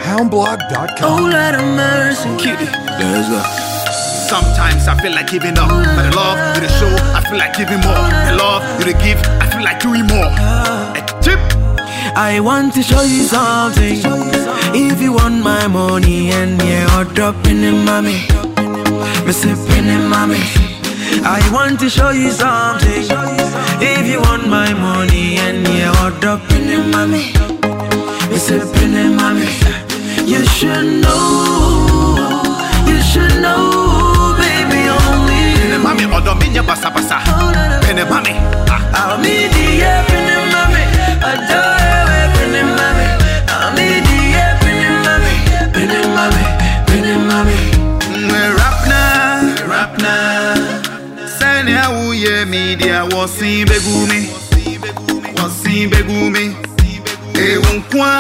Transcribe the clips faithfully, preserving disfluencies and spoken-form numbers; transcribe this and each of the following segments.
hound blog dot com. Oh, Lord of mercy. Kitty, let's go. Sometimes I feel like giving up, but the love you the show, I feel like giving more. The love you the give, I feel like doing more. A tip. I want to show you something. If you want my money and yeah, or dropping in mommy, me sipping in mommy. I want to show you something. If you want my money and yeah, or dropping in mommy, me sipping in mommy. You should know, you should know, baby, only. Pene mami, odo minya basa basa. Pene mami, I'll meet the yeah, pene mami. Adore, pene mami. I'll meet the yeah, pene mami. Pene mami, pene mami. rap na, rap na. Sani auye media wasi begumi, wasi begumi. E unkwa,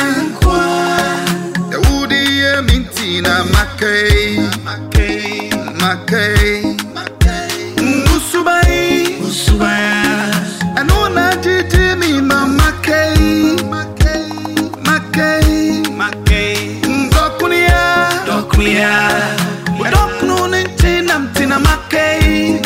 e udi ye mintina makei, makei, makei. Musubai, musubai. Anona jiti mi mama makei, makei, makei, makei. Dokunia, dokunia. Dokunu nintina mtina makei,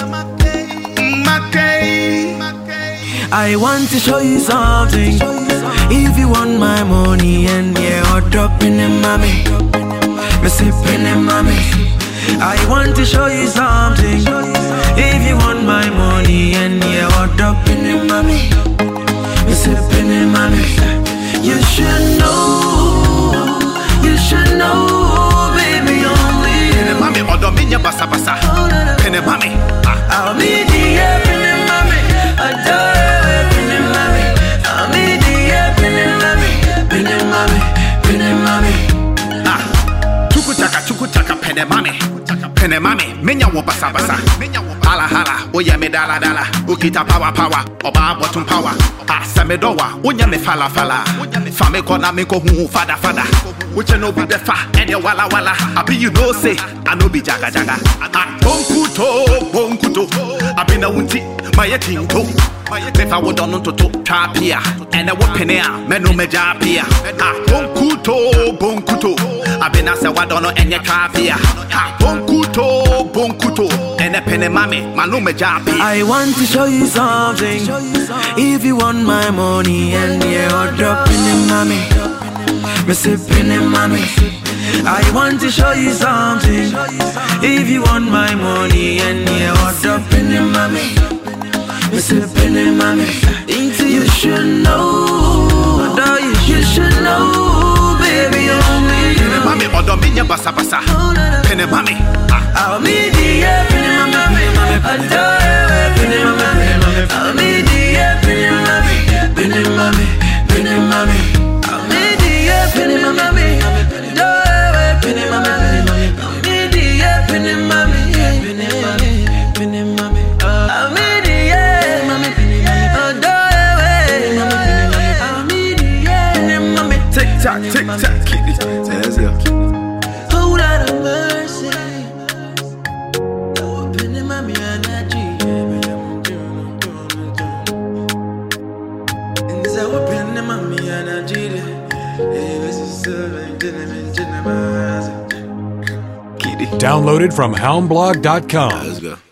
makei, makei. I want to show you something. If you want my money and yeah, or dropping in mommy, me sipping in mommy. I want to show you something. If you want my money and yeah, or dropping in mommy, me sipping in mommy. You should know, you should know, baby, only. Pene mami, odo minya basa basa. Pene mami, I'll meet the yeah, pene mami. Adore, pene mami. I'll meet the yeah, pene mami. Pene mami, pene mami. ah. Chuku chaka, chuku chaka, pene mami. Pene mami, minya wo basa basa. Hala hala, oya me dala dala. Ukita power power, oba bottom power. Ah, samedowa, onya me fala fala. Fame kona me ko hu fada fada. Uche no be befa, ene wala wala. Abi you know say, I no be jaga jaga. Ah, bonkuto, bonkuto. Abi na wunti, maye tinto. If I would on to tapia, and I would penea, menu mejapia. Ah, bonkuto, bonkuto. Abi na se wadono enye tapia. Ah, bonkuto, bonkuto. Ene pene mami, manu mejapia. I want to show you something. If you want my money and yeah, or dropping in mommy, me sipping in mommy. I want to show you something. If you want my money and yeah, or dropping in mommy, me sipping in mommy. You should know, you should know, baby, only. Pene mami, odo minya basa basa. Pene mami, I'll meet the yeah, pene mami. Adore, pene mami. I'll meet the yeah, pene mami. Pene mami, pene mami. I'll meet the yeah, pene mami. Adore, pene mami. I'll meet the yeah, pene mami. Pene mami, pene mami. I'll meet the yeah, mami. Adore, I'll meet the yeah, pene mami. tick tock, tick tock, kitty. Let's go. Oh, Lord of mercy. Oh, pene mami energy. Is that what pene mami energy? Hey, this is a gentleman, gentleman. Downloaded from hound blog dot com. Let's go.